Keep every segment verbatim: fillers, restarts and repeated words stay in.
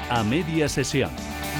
A media sesión.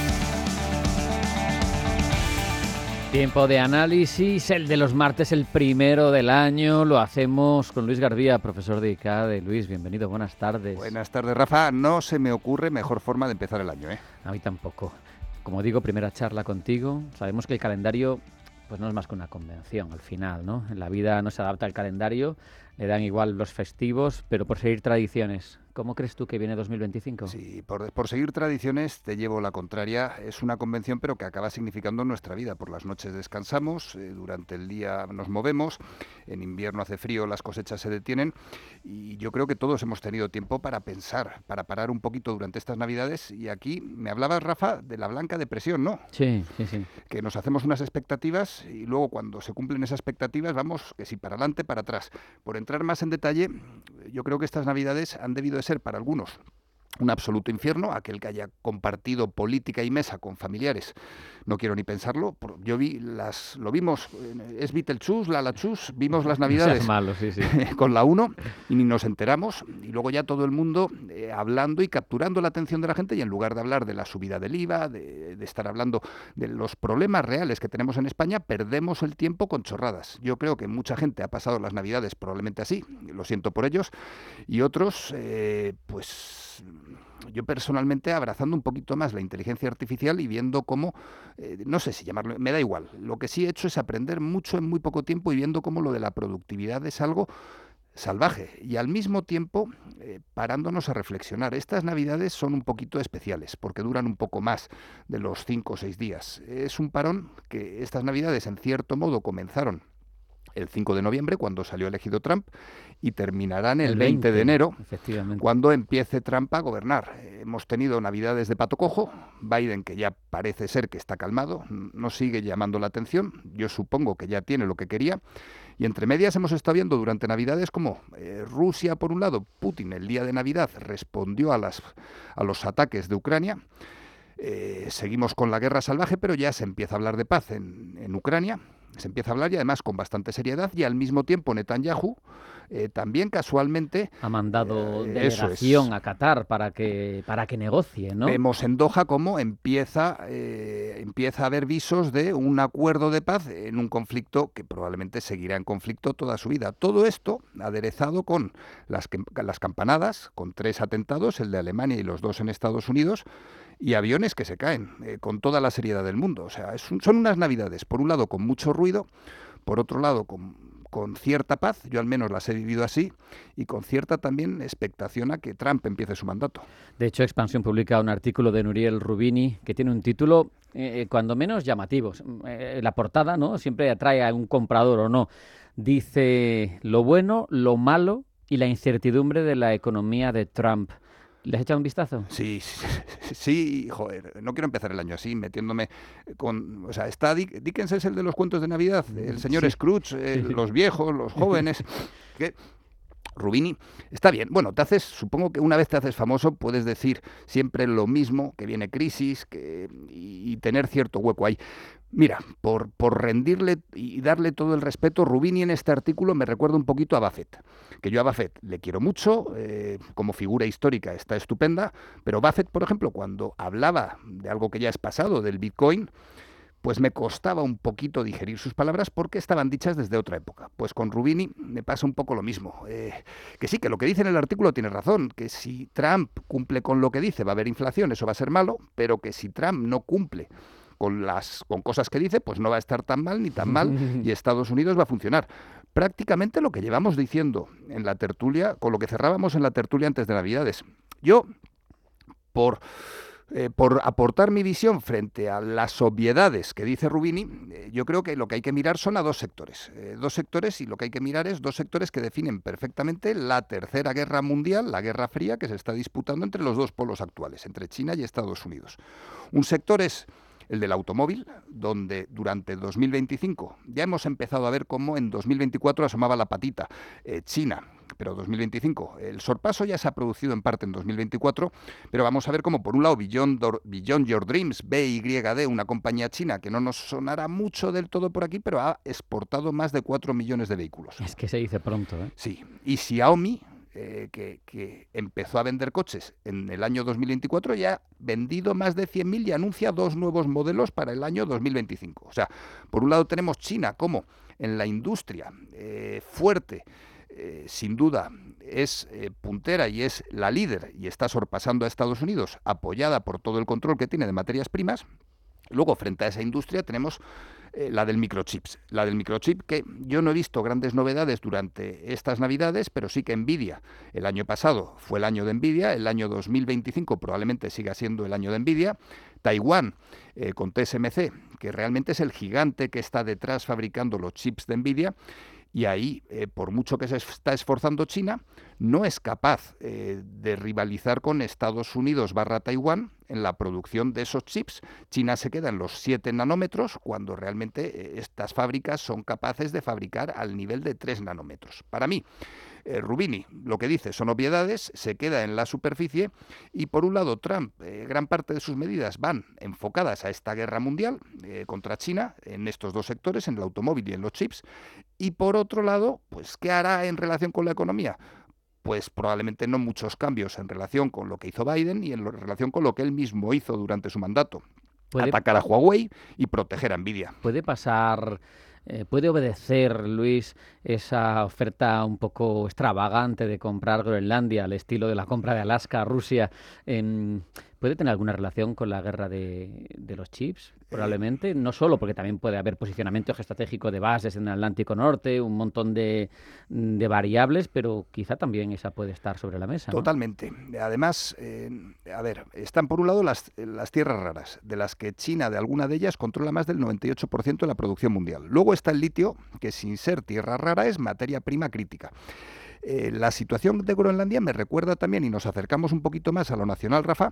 Tiempo de análisis, el de los martes, el primero del año. Lo hacemos con Luis Garbía, profesor de I C A D E. Luis, bienvenido, buenas tardes. Buenas tardes, Rafa. No se me ocurre mejor forma de empezar el año, ¿eh? A mí tampoco. Como digo, primera charla contigo. Sabemos que el calendario pues no es más que una convención al final, ¿no? En la vida no se adapta al calendario, le dan igual los festivos, pero por seguir tradiciones. ¿Cómo crees tú que viene dos mil veinticinco? Sí, por, por seguir tradiciones te llevo la contraria. Es una convención, pero que acaba significando nuestra vida. Por las noches descansamos, eh, durante el día nos movemos, en invierno hace frío, las cosechas se detienen y yo creo que todos hemos tenido tiempo para pensar, para parar un poquito durante estas Navidades. Y aquí me hablabas, Rafa, de la blanca depresión, ¿no? Sí, sí, sí. Que nos hacemos unas expectativas y luego cuando se cumplen esas expectativas vamos que si para adelante, para atrás. Por entrar más en detalle, yo creo que estas Navidades han debido de ser para algunos un absoluto infierno, aquel que haya compartido política y mesa con familiares. No quiero ni pensarlo. Yo vi las, lo vimos, es Beetlejuice, Lalachus, vimos las Navidades malo, sí, sí. con la uno y ni nos enteramos. Y luego ya todo el mundo eh, hablando y capturando la atención de la gente y en lugar de hablar de la subida del I V A, de, de estar hablando de los problemas reales que tenemos en España, perdemos el tiempo con chorradas. Yo creo que mucha gente ha pasado las Navidades probablemente así, lo siento por ellos, y otros, eh, pues... yo personalmente abrazando un poquito más la inteligencia artificial y viendo cómo, eh, no sé si llamarlo, me da igual, lo que sí he hecho es aprender mucho en muy poco tiempo y viendo cómo lo de la productividad es algo salvaje y al mismo tiempo eh, parándonos a reflexionar. Estas Navidades son un poquito especiales porque duran un poco más de los cinco o seis días. Es un parón que estas Navidades en cierto modo comenzaron el cinco de noviembre, cuando salió elegido Trump, y terminarán el, el veinte de enero, cuando empiece Trump a gobernar. Eh, hemos tenido Navidades de pato cojo, Biden, que ya parece ser que está calmado, no sigue llamando la atención, yo supongo que ya tiene lo que quería, y entre medias hemos estado viendo durante Navidades como eh, Rusia, por un lado, Putin el día de Navidad respondió a, las, a los ataques de Ucrania. Eh, seguimos con la guerra salvaje, pero ya se empieza a hablar de paz en, en Ucrania, se empieza a hablar y además con bastante seriedad, y al mismo tiempo Netanyahu eh, también casualmente ha mandado eh, delegación es. a Qatar para que para que negocie, ¿no? Vemos en Doha cómo empieza, eh, empieza a haber visos de un acuerdo de paz en un conflicto que probablemente seguirá en conflicto toda su vida. Todo esto aderezado con las, las campanadas, con tres atentados, el de Alemania y los dos en Estados Unidos, y aviones que se caen, eh, con toda la seriedad del mundo. O sea, es un, son unas Navidades, por un lado, con mucho ruido, por otro lado, con, con cierta paz, yo al menos las he vivido así, y con cierta también expectación a que Trump empiece su mandato. De hecho, Expansión publica un artículo de Nuriel Rubini que tiene un título, eh, cuando menos llamativo. Eh, la portada, ¿no?, siempre atrae a un comprador o no. Dice lo bueno, lo malo y la incertidumbre de la economía de Trump. ¿Le has echado un vistazo? Sí, sí, sí, joder, no quiero empezar el año así, metiéndome con... O sea, está Dick, Dickens es el de los cuentos de Navidad, el señor sí. Scrooge, eh, sí. los viejos, los jóvenes, que... Rubini, está bien. Bueno, te haces, supongo que una vez te haces famoso puedes decir siempre lo mismo, que viene crisis que, y, y tener cierto hueco ahí. Mira, por, por rendirle y darle todo el respeto, Rubini en este artículo me recuerda un poquito a Buffett, que yo a Buffett le quiero mucho, eh, como figura histórica está estupenda, pero Buffett, por ejemplo, cuando hablaba de algo que ya es pasado, del Bitcoin, pues me costaba un poquito digerir sus palabras porque estaban dichas desde otra época. Pues con Rubini me pasa un poco lo mismo. Eh, que sí, que lo que dice en el artículo tiene razón, que si Trump cumple con lo que dice va a haber inflación, eso va a ser malo, pero que si Trump no cumple con las con cosas que dice, pues no va a estar tan mal ni tan mal y Estados Unidos va a funcionar. Prácticamente lo que llevamos diciendo en la tertulia, con lo que cerrábamos en la tertulia antes de Navidades. Yo, por... Eh, por aportar mi visión frente a las obviedades que dice Rubini, eh, yo creo que lo que hay que mirar son a dos sectores. Eh, dos sectores y lo que hay que mirar es dos sectores que definen perfectamente la tercera guerra mundial, la Guerra Fría, que se está disputando entre los dos polos actuales, entre China y Estados Unidos. Un sector es el del automóvil, donde durante dos mil veinticinco ya hemos empezado a ver cómo en dos mil veinticuatro asomaba la patita eh, China, pero dos mil veinticinco, el sorpaso ya se ha producido en parte en dos mil veinticuatro, pero vamos a ver cómo por un lado Beyond, Beyond Your Dreams, B Y D, una compañía china que no nos sonará mucho del todo por aquí, pero ha exportado más de cuatro millones de vehículos. Es que se dice pronto, ¿eh? Sí, y Xiaomi, eh, que, que empezó a vender coches en el año dos mil veinticuatro, ya ha vendido más de cien mil y anuncia dos nuevos modelos para el año dos mil veinticinco. O sea, por un lado tenemos China como en la industria eh, fuerte, eh, sin duda es eh, puntera y es la líder y está sorpasando a Estados Unidos, apoyada por todo el control que tiene de materias primas. Luego, frente a esa industria, tenemos eh, la del microchips. La del microchip, que yo no he visto grandes novedades durante estas Navidades, pero sí que Nvidia, el año pasado fue el año de Nvidia, el año dos mil veinticinco probablemente siga siendo el año de Nvidia. Taiwán, eh, con T S M C, que realmente es el gigante que está detrás fabricando los chips de Nvidia. Y ahí, eh, por mucho que se está esforzando China, no es capaz eh, de rivalizar con Estados Unidos barra Taiwán en la producción de esos chips. China se queda en los siete nanómetros, cuando realmente eh, estas fábricas son capaces de fabricar al nivel de tres nanómetros. Para mí, eh, Rubini, lo que dice son obviedades, se queda en la superficie y, por un lado, Trump, eh, gran parte de sus medidas van enfocadas a esta guerra mundial eh, contra China en estos dos sectores, en el automóvil y en los chips. Y por otro lado, pues, ¿qué hará en relación con la economía? Pues probablemente no muchos cambios en relación con lo que hizo Biden y en lo, relación con lo que él mismo hizo durante su mandato. ¿Puede, atacar a Huawei y proteger a Nvidia. ¿Puede pasar, eh, puede obedecer, Luis, esa oferta un poco extravagante de comprar Groenlandia al estilo de la compra de Alaska a Rusia? Eh, ¿Puede tener alguna relación con la guerra de, de los chips? Probablemente, no solo porque también puede haber posicionamiento geoestratégico de bases en el Atlántico Norte, un montón de, de variables, pero quizá también esa puede estar sobre la mesa, ¿no? Totalmente. Además, eh, a ver, están por un lado las, las tierras raras, de las que China, de alguna de ellas, controla más del noventa y ocho por ciento de la producción mundial. Luego está el litio, que sin ser tierra rara es materia prima crítica. Eh, la situación de Groenlandia me recuerda también, y nos acercamos un poquito más a lo nacional, Rafa,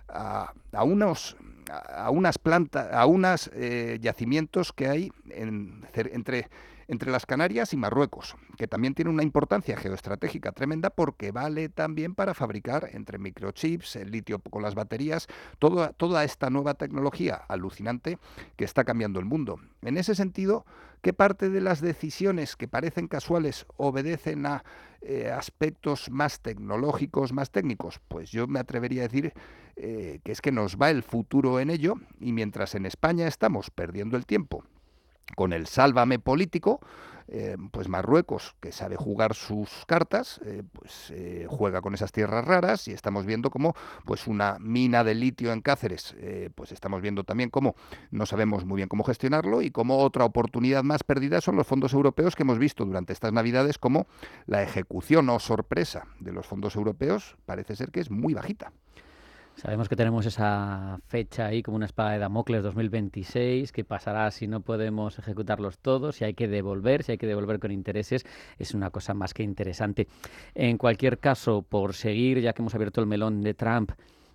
a, a unos a unas plantas, a unos eh, yacimientos que hay en, entre, entre las Canarias y Marruecos, que también tiene una importancia geoestratégica tremenda porque vale también para fabricar entre microchips, el litio con las baterías, toda, toda esta nueva tecnología alucinante que está cambiando el mundo. En ese sentido, ¿qué parte de las decisiones que parecen casuales obedecen a eh, aspectos más tecnológicos, más técnicos? Pues yo me atrevería a decir eh, que es que nos va el futuro en ello, y mientras en España estamos perdiendo el tiempo con el sálvame político, eh, pues Marruecos, que sabe jugar sus cartas, eh, pues eh, juega con esas tierras raras, y estamos viendo cómo pues una mina de litio en Cáceres, eh, pues estamos viendo también cómo no sabemos muy bien cómo gestionarlo, y cómo otra oportunidad más perdida son los fondos europeos, que hemos visto durante estas Navidades como la ejecución o sorpresa de los fondos europeos parece ser que es muy bajita. Sabemos que tenemos esa fecha ahí como una espada de Damocles dos mil veintiséis, ¿qué pasará si no podemos ejecutarlos todos? Si hay que devolver, si hay que devolver con intereses, es una cosa más que interesante. En cualquier caso, por seguir, ya que hemos abierto el melón de Trump,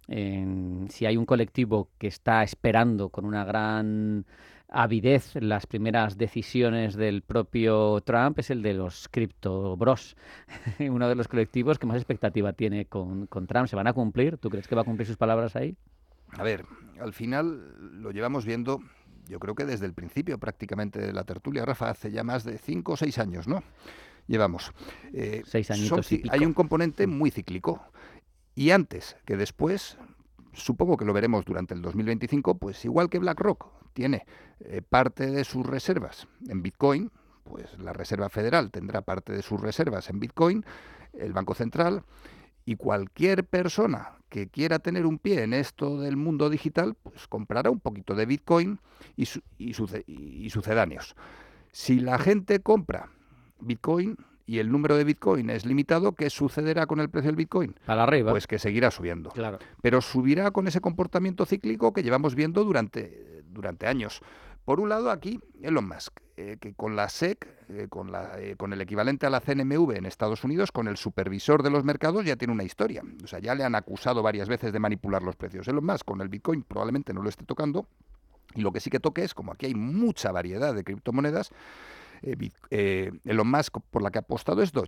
en, si hay un colectivo que está esperando con una gran avidez las primeras decisiones del propio Trump, es el de los Crypto Bros, uno de los colectivos que más expectativa tiene con, con Trump. ¿Se van a cumplir? ¿Tú crees que va a cumplir sus palabras ahí? A ver, al final lo llevamos viendo, yo creo que desde el principio prácticamente de la tertulia, Rafa, hace ya más de cinco o seis años, ¿no? Llevamos. Eh, seis añitos son, y pico. Hay un componente muy cíclico, y antes que después, supongo que lo veremos durante el dos mil veinticinco, pues igual que BlackRock tiene eh, parte de sus reservas en Bitcoin, pues la Reserva Federal tendrá parte de sus reservas en Bitcoin, el Banco Central, y cualquier persona que quiera tener un pie en esto del mundo digital, pues comprará un poquito de Bitcoin y, su, y, suce, y sucedáneos. Si la gente compra Bitcoin y el número de Bitcoin es limitado, ¿qué sucederá con el precio del Bitcoin? Para arriba. Pues que seguirá subiendo. Claro. Pero subirá con ese comportamiento cíclico que llevamos viendo durante, durante años. Por un lado, aquí Elon Musk, eh, que con la S E C, eh, con, la, eh, con el equivalente a la C N M V en Estados Unidos, con el supervisor de los mercados, ya tiene una historia. O sea, ya le han acusado varias veces de manipular los precios. Elon Musk con el Bitcoin probablemente no lo esté tocando. Y lo que sí que toque es, como aquí hay mucha variedad de criptomonedas, eh, eh, Elon Musk por la que ha apostado es Doge.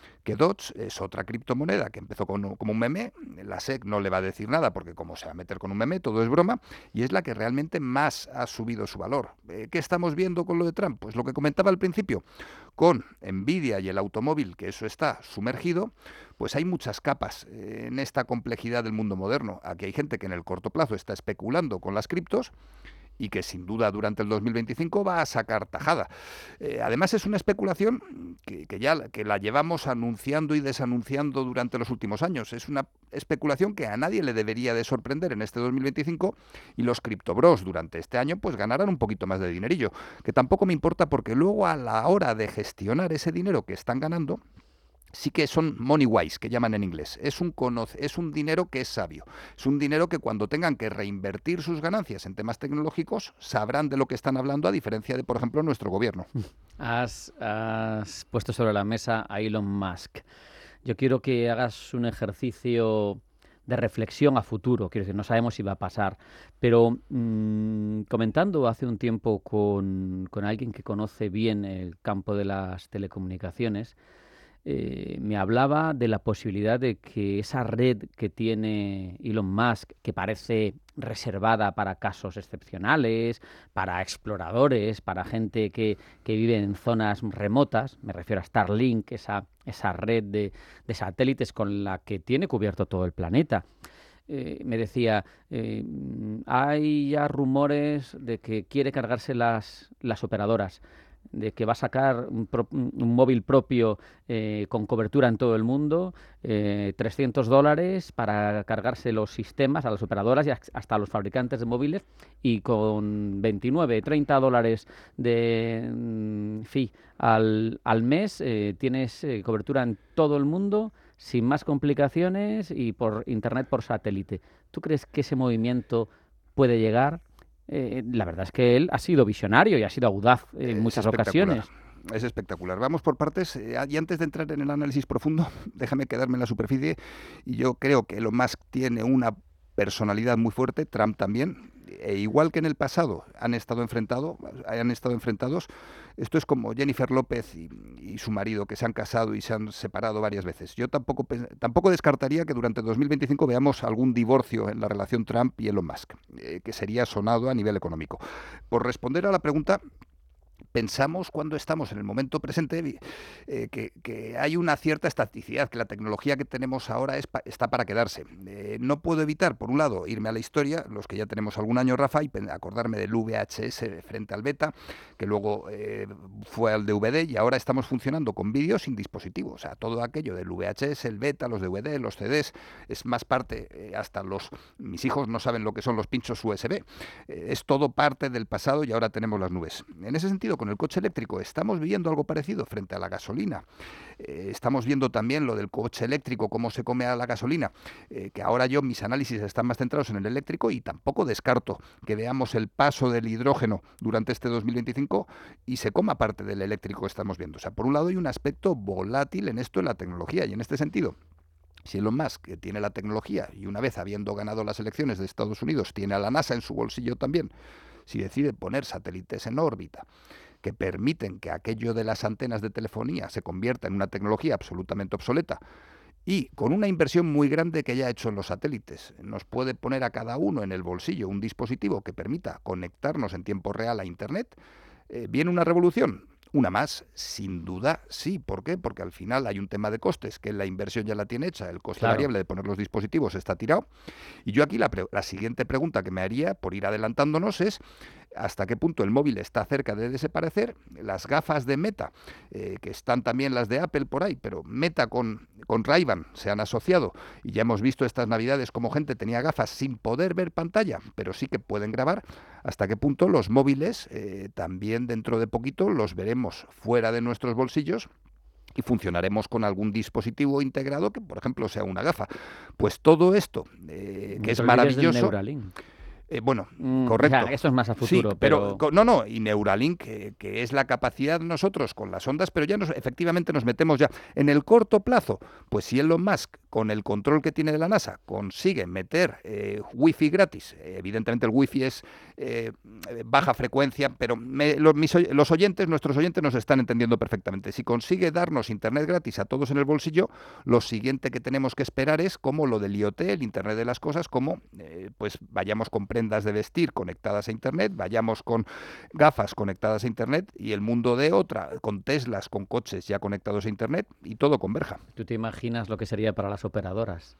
que Doge es otra criptomoneda que empezó con, como un meme, la S E C no le va a decir nada porque como se va a meter con un meme, todo es broma, y es la que realmente más ha subido su valor. Eh, ¿Qué estamos viendo con lo de Trump? Pues lo que comentaba al principio, con Nvidia y el automóvil, que eso está sumergido, pues hay muchas capas eh, en esta complejidad del mundo moderno. Aquí hay gente que en el corto plazo está especulando con las criptos, y que sin duda durante el dos mil veinticinco va a sacar tajada. Eh, además es una especulación que, que ya que la llevamos anunciando y desanunciando durante los últimos años. Es una especulación que a nadie le debería de sorprender en este dos mil veinticinco, y los criptobros durante este año pues ganarán un poquito más de dinerillo, que tampoco me importa porque luego a la hora de gestionar ese dinero que están ganando, sí que son money wise, que llaman en inglés. Es un, es un dinero que es sabio. Es un dinero que cuando tengan que reinvertir sus ganancias en temas tecnológicos, sabrán de lo que están hablando, a diferencia de, por ejemplo, nuestro gobierno. Has, has puesto sobre la mesa a Elon Musk. Yo quiero que hagas un ejercicio de reflexión a futuro. Quiero decir, no sabemos si va a pasar, pero mmm, comentando hace un tiempo con, con alguien que conoce bien el campo de las telecomunicaciones, Eh, me hablaba de la posibilidad de que esa red que tiene Elon Musk, que parece reservada para casos excepcionales, para exploradores, para gente que, que vive en zonas remotas, me refiero a Starlink, esa, esa red de, de satélites con la que tiene cubierto todo el planeta. Eh, me decía, eh, hay ya rumores de que quiere cargarse las, las operadoras, de que va a sacar un, pro, un móvil propio eh, con cobertura en todo el mundo, eh, trescientos dólares para cargarse los sistemas a las operadoras y hasta a los fabricantes de móviles, y con veintinueve, treinta dólares de mm, fee al, al mes eh, tienes eh, cobertura en todo el mundo sin más complicaciones y por internet por satélite. ¿Tú crees que ese movimiento puede llegar? Eh, la verdad es que él ha sido visionario y ha sido audaz en es muchas ocasiones. Es espectacular. Vamos por partes. Eh, y antes de entrar en el análisis profundo, déjame quedarme en la superficie. Y yo creo que Elon Musk tiene una personalidad muy fuerte, Trump también. E igual que en el pasado han estado enfrentados, han estado enfrentados. Esto es como Jennifer López y, y su marido, que se han casado y se han separado varias veces. Yo tampoco, tampoco descartaría que durante dos mil veinticinco veamos algún divorcio en la relación Trump y Elon Musk, eh, que sería sonado a nivel económico. Por responder a la pregunta, pensamos cuando estamos en el momento presente eh, que, que hay una cierta estaticidad, que la tecnología que tenemos ahora es pa, está para quedarse. Eh, no puedo evitar, por un lado, irme a la historia, los que ya tenemos algún año, Rafa, y acordarme del V H S frente al beta, que luego eh, fue al D V D, y ahora estamos funcionando con vídeo sin dispositivo. O sea, todo aquello del V H S, el beta, los D V D, los C Ds, es más parte, eh, hasta los... Mis hijos no saben lo que son los pinchos U S B. Eh, es todo parte del pasado y ahora tenemos las nubes. En ese sentido, con el coche eléctrico estamos viendo algo parecido frente a la gasolina. Eh, estamos viendo también lo del coche eléctrico, cómo se come a la gasolina, eh, que ahora yo mis análisis están más centrados en el eléctrico, y tampoco descarto que veamos el paso del hidrógeno durante este dos mil veinticinco y se coma parte del eléctrico que estamos viendo. O sea, por un lado hay un aspecto volátil en esto, en la tecnología, y en este sentido, si Elon Musk, que tiene la tecnología y una vez habiendo ganado las elecciones de Estados Unidos tiene a la NASA en su bolsillo también, si decide poner satélites en órbita que permiten que aquello de las antenas de telefonía se convierta en una tecnología absolutamente obsoleta, y con una inversión muy grande que ya ha hecho en los satélites, nos puede poner a cada uno en el bolsillo un dispositivo que permita conectarnos en tiempo real a Internet, eh, ¿viene una revolución? Una más, sin duda, sí. ¿Por qué? Porque al final hay un tema de costes, que la inversión ya la tiene hecha, el coste claro. variable de poner los dispositivos está tirado. Y yo aquí la, pre- la siguiente pregunta que me haría, por ir adelantándonos, es hasta qué punto el móvil está cerca de desaparecer. Las gafas de Meta, eh, que están también las de Apple por ahí, pero Meta con, con Ray-Ban se han asociado, y ya hemos visto estas navidades como gente tenía gafas sin poder ver pantalla, pero sí que pueden grabar. Hasta qué punto los móviles eh, también dentro de poquito los veremos fuera de nuestros bolsillos y funcionaremos con algún dispositivo integrado que, por ejemplo, sea una gafa. Pues todo esto, eh, que es maravilloso... Neuralink. Eh, bueno, mm, correcto. O sea, eso es más a futuro. Sí, pero, pero... no, no, y Neuralink, que, que es la capacidad nosotros con las ondas, pero ya nos, efectivamente nos metemos ya en el corto plazo. Pues si Elon Musk con el control que tiene de la NASA, consigue meter eh, wifi gratis. Evidentemente el wifi es eh, baja frecuencia, pero me, los, mis, los oyentes, nuestros oyentes nos están entendiendo perfectamente. Si consigue darnos internet gratis a todos en el bolsillo, lo siguiente que tenemos que esperar es como lo del IoT, el Internet de las Cosas, como eh, pues vayamos con prendas de vestir conectadas a Internet, vayamos con gafas conectadas a Internet y el mundo de otra, con Teslas, con coches ya conectados a Internet y todo converja. ¿Tú te imaginas lo que sería para las operadoras?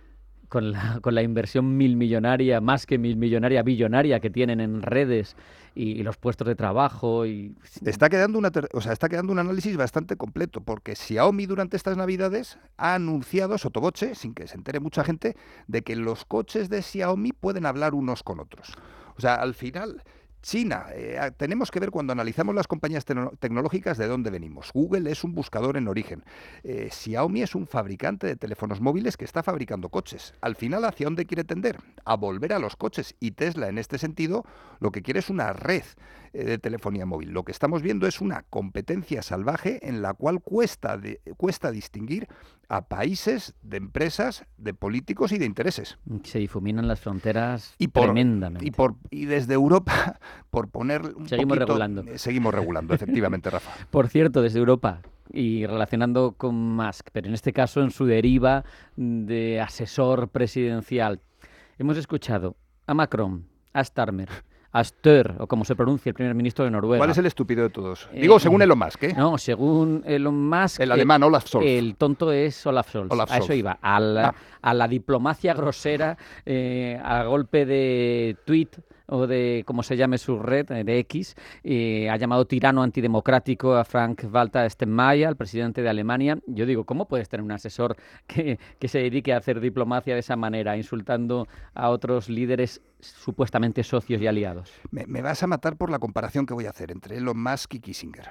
Con la, con la inversión mil millonaria, más que mil millonaria, billonaria que tienen en redes y, y los puestos de trabajo. Y... Está quedando una ter- o sea, está quedando un análisis bastante completo, porque Xiaomi durante estas Navidades ha anunciado sotoboche, sin que se entere mucha gente, de que los coches de Xiaomi pueden hablar unos con otros. O sea, al final... China, eh, tenemos que ver cuando analizamos las compañías te- tecnológicas de dónde venimos. Google es un buscador en origen. Eh, Xiaomi es un fabricante de teléfonos móviles que está fabricando coches. Al final, ¿hacia dónde quiere tender? A volver a los coches. Y Tesla, en este sentido, lo que quiere es una red eh, de telefonía móvil. Lo que estamos viendo es una competencia salvaje en la cual cuesta, de, cuesta distinguir a países, de empresas, de políticos y de intereses. Se difuminan las fronteras y por, tremendamente. Y, por, y desde Europa, por poner un Seguimos poquito, regulando. Eh, seguimos regulando, efectivamente, Rafa. Por cierto, desde Europa, y relacionando con Musk, pero en este caso en su deriva de asesor presidencial, hemos escuchado a Macron, a Starmer, a Støre, o como se pronuncia el primer ministro de Noruega. ¿Cuál es el estúpido de todos? Eh, Digo, según Elon Musk, ¿eh? No, según Elon Musk... El alemán Olaf Scholz. El tonto es Olaf Scholz. Olaf a eso Scholz. iba, a la, ah. a la diplomacia grosera, eh, a golpe de tweet o de, como se llame su red, de X, eh, ha llamado tirano antidemocrático a Frank-Walter Steinmeier, el presidente de Alemania. Yo digo, ¿cómo puedes tener un asesor que, que se dedique a hacer diplomacia de esa manera, insultando a otros líderes supuestamente socios y aliados? Me, me vas a matar por la comparación que voy a hacer entre Elon Musk y Kissinger.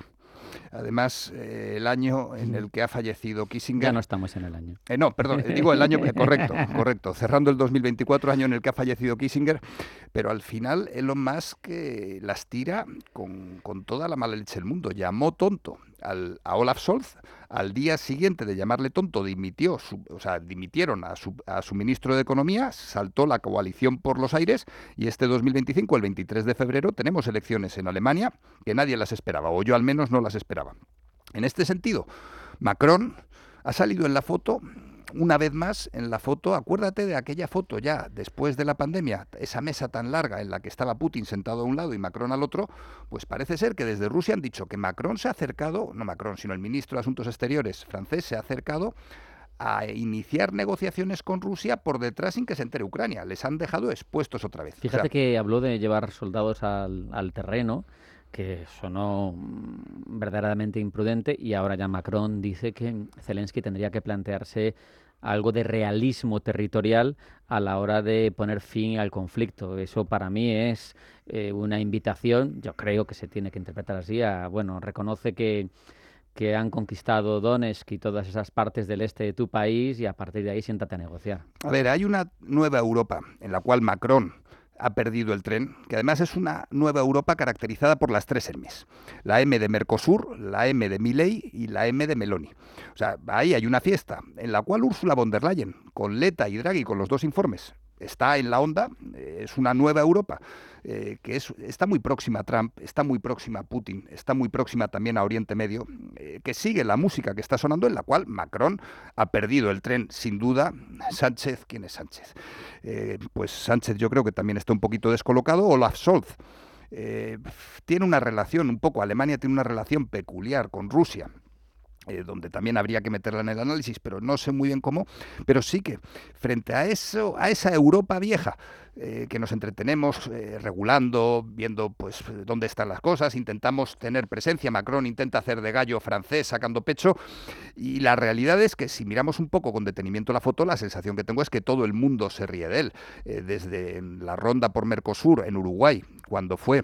Además, eh, el año en el que ha fallecido Kissinger... Ya no estamos en el año. Eh, no, perdón, digo el año... Eh, correcto, correcto. Cerrando el dos mil veinticuatro, año en el que ha fallecido Kissinger, pero al final Elon Musk eh, las tira con, con toda la mala leche del mundo. Llamó tonto al, a Olaf Scholz. Al día siguiente de llamarle tonto, dimitió, su, o sea, dimitieron a su, a su ministro de Economía, saltó la coalición por los aires y este dos mil veinticinco, el veintitrés de febrero, tenemos elecciones en Alemania que nadie las esperaba, o yo al menos no las esperaba. En este sentido, Macron ha salido en la foto, una vez más en la foto, acuérdate de aquella foto ya después de la pandemia, esa mesa tan larga en la que estaba Putin sentado a un lado y Macron al otro, pues parece ser que desde Rusia han dicho que Macron se ha acercado, no Macron, sino el ministro de Asuntos Exteriores francés se ha acercado a iniciar negociaciones con Rusia por detrás sin que se entere Ucrania. Les han dejado expuestos otra vez. Fíjate o sea, que habló de llevar soldados al, al terreno, que sonó verdaderamente imprudente, y ahora ya Macron dice que Zelensky tendría que plantearse algo de realismo territorial a la hora de poner fin al conflicto. Eso para mí es eh, una invitación, yo creo que se tiene que interpretar así, a, bueno, reconoce que, que han conquistado Donetsk y todas esas partes del este de tu país y a partir de ahí siéntate a negociar. A ver, hay una nueva Europa en la cual Macron ha perdido el tren, que además es una nueva Europa caracterizada por las tres M's. La M de Mercosur, la M de Milei y la M de Meloni. O sea, ahí hay una fiesta en la cual Ursula von der Leyen, con Letta y Draghi, con los dos informes, está en la onda. Es una nueva Europa eh, que es, está muy próxima a Trump, está muy próxima a Putin, está muy próxima también a Oriente Medio, eh, que sigue la música que está sonando, en la cual Macron ha perdido el tren, sin duda. Sánchez, ¿quién es Sánchez? Eh, pues Sánchez yo creo que también está un poquito descolocado. Olaf Scholz eh, tiene una relación, un poco, Alemania tiene una relación peculiar con Rusia, Eh, donde también habría que meterla en el análisis, pero no sé muy bien cómo, pero sí que frente a eso, a esa Europa vieja, eh, que nos entretenemos eh, regulando, viendo pues dónde están las cosas, intentamos tener presencia, Macron intenta hacer de gallo francés sacando pecho, y la realidad es que si miramos un poco con detenimiento la foto, la sensación que tengo es que todo el mundo se ríe de él, eh, desde la ronda por Mercosur en Uruguay, cuando fue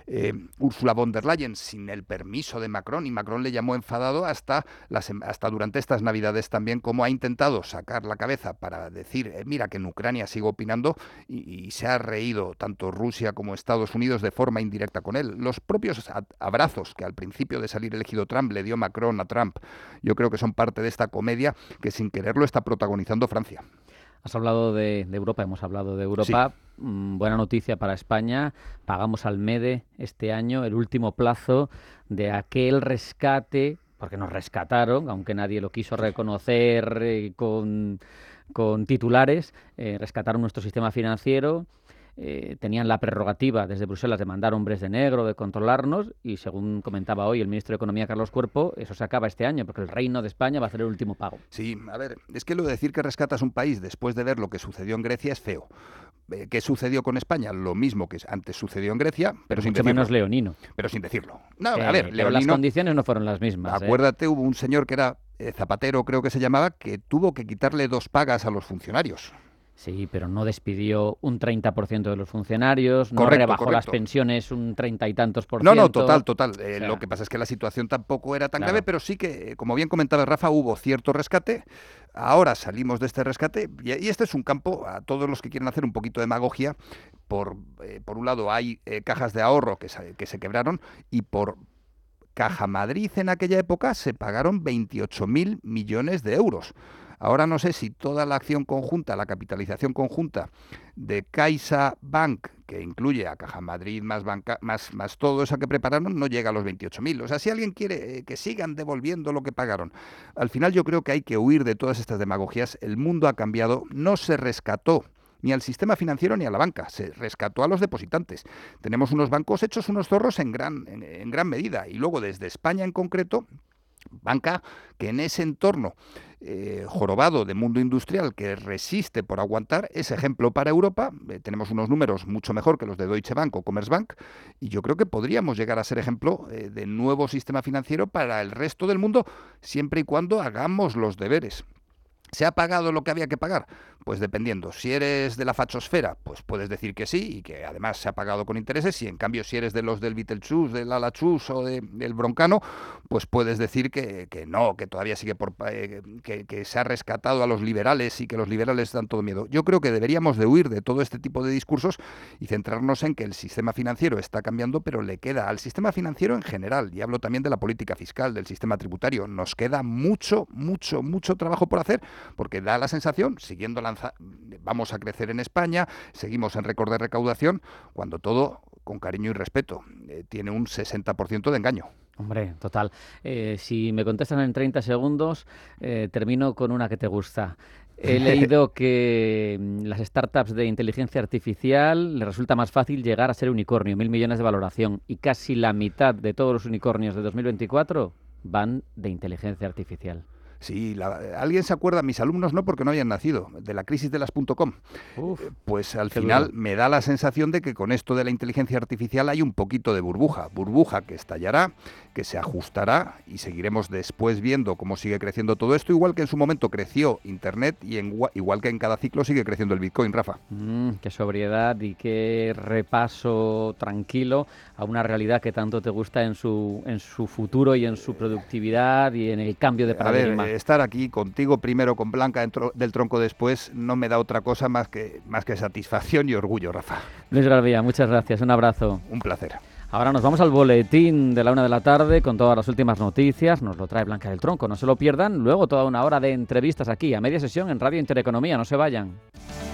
eh, Ursula von der Leyen sin el permiso de Macron, y Macron le llamó enfadado hasta, las, hasta durante estas Navidades también, como ha intentado sacar la cabeza para decir, eh, mira que en Ucrania sigo opinando, y, y se ha reído tanto Rusia como Estados Unidos de forma indirecta con él. Los propios abrazos que al principio de salir elegido Trump le dio Macron a Trump, yo creo que son parte de esta comedia que sin quererlo está protagonizando Francia. Has hablado de, de Europa, hemos hablado de Europa. Sí. Mm, buena noticia para España. Pagamos al MEDE este año el último plazo de aquel rescate, porque nos rescataron, aunque nadie lo quiso reconocer eh, con, con titulares, eh, rescataron nuestro sistema financiero. Eh, tenían la prerrogativa desde Bruselas de mandar hombres de negro, de controlarnos, y según comentaba hoy el ministro de Economía, Carlos Cuerpo, eso se acaba este año, porque el Reino de España va a hacer el último pago. Sí, a ver, es que lo de decir que rescatas un país después de ver lo que sucedió en Grecia es feo. ¿Qué sucedió con España? Lo mismo que antes sucedió en Grecia, pero sin Mucho decirlo. menos leonino. Pero sin decirlo. No, eh, a ver, pero leonino, las condiciones no fueron las mismas. Acuérdate, ¿eh? Hubo un señor que era eh, Zapatero, creo que se llamaba, que tuvo que quitarle dos pagas a los funcionarios. Sí, pero no despidió un treinta por ciento de los funcionarios, no correcto, rebajó correcto. las pensiones un treinta y tantos por no, ciento. No, total, total. Eh, o sea, lo que pasa es que la situación tampoco era tan claro. grave, pero sí que, como bien comentaba Rafa, hubo cierto rescate. Ahora salimos de este rescate y, y este es un campo a todos los que quieren hacer un poquito de demagogia. Por, eh, por un lado hay eh, cajas de ahorro que se, que se quebraron, y por Caja Madrid en aquella época se pagaron veintiocho mil millones de euros. Ahora no sé si toda la acción conjunta, la capitalización conjunta de CaixaBank, que incluye a Caja Madrid más, banca, más, más todo eso que prepararon, no llega a los veintiocho mil. O sea, si alguien quiere eh, que sigan devolviendo lo que pagaron, al final yo creo que hay que huir de todas estas demagogías. El mundo ha cambiado, no se rescató ni al sistema financiero ni a la banca, se rescató a los depositantes. Tenemos unos bancos hechos unos zorros en gran, en, en gran medida, y luego desde España en concreto, banca que en ese entorno eh, jorobado de mundo industrial que resiste por aguantar, es ejemplo para Europa. Eh, tenemos unos números mucho mejor que los de Deutsche Bank o Commerzbank, y yo creo que podríamos llegar a ser ejemplo eh, de nuevo sistema financiero para el resto del mundo, siempre y cuando hagamos los deberes. ¿Se ha pagado lo que había que pagar? Pues dependiendo. Si eres de la fachosfera, pues puedes decir que sí, y que además se ha pagado con intereses. Y en cambio, si eres de los del Beetlejuice, del Alachus o de, del Broncano, pues puedes decir que, que no, que todavía sigue por eh, que, que se ha rescatado a los liberales y que los liberales dan todo miedo. Yo creo que deberíamos de huir de todo este tipo de discursos y centrarnos en que el sistema financiero está cambiando, pero le queda al sistema financiero en general, y hablo también de la política fiscal, del sistema tributario, nos queda mucho, mucho, mucho trabajo por hacer, porque da la sensación, siguiendo lanza, vamos a crecer en España, seguimos en récord de recaudación, cuando todo, con cariño y respeto, eh, tiene un sesenta por ciento de engaño. Hombre, total. Eh, si me contestan en treinta segundos, eh, termino con una que te gusta. He leído que las startups de inteligencia artificial les resulta más fácil llegar a ser unicornio, mil millones de valoración, y casi la mitad de todos los unicornios de dos mil veinticuatro van de inteligencia artificial. Sí, la, ¿alguien se acuerda? Mis alumnos no, porque no habían nacido, de la crisis de las punto com. Uf, pues al final duro. Me da la sensación de que con esto de la inteligencia artificial hay un poquito de burbuja, burbuja que estallará, que se ajustará, y seguiremos después viendo cómo sigue creciendo todo esto, igual que en su momento creció Internet y en, igual que en cada ciclo sigue creciendo el Bitcoin, Rafa. Mm, qué sobriedad y qué repaso tranquilo a una realidad que tanto te gusta en su, en su futuro y en su productividad y en el cambio de paradigma. A ver, estar aquí contigo primero, con Blanca dentro del tronco después, no me da otra cosa más que, más que satisfacción y orgullo, Rafa. Luis Gravia, muchas gracias, un abrazo. Un placer. Ahora nos vamos al boletín de la una de la tarde con todas las últimas noticias. Nos lo trae Blanca del Tronco, no se lo pierdan. Luego toda una hora de entrevistas aquí, a media sesión en Radio Intereconomía, no se vayan.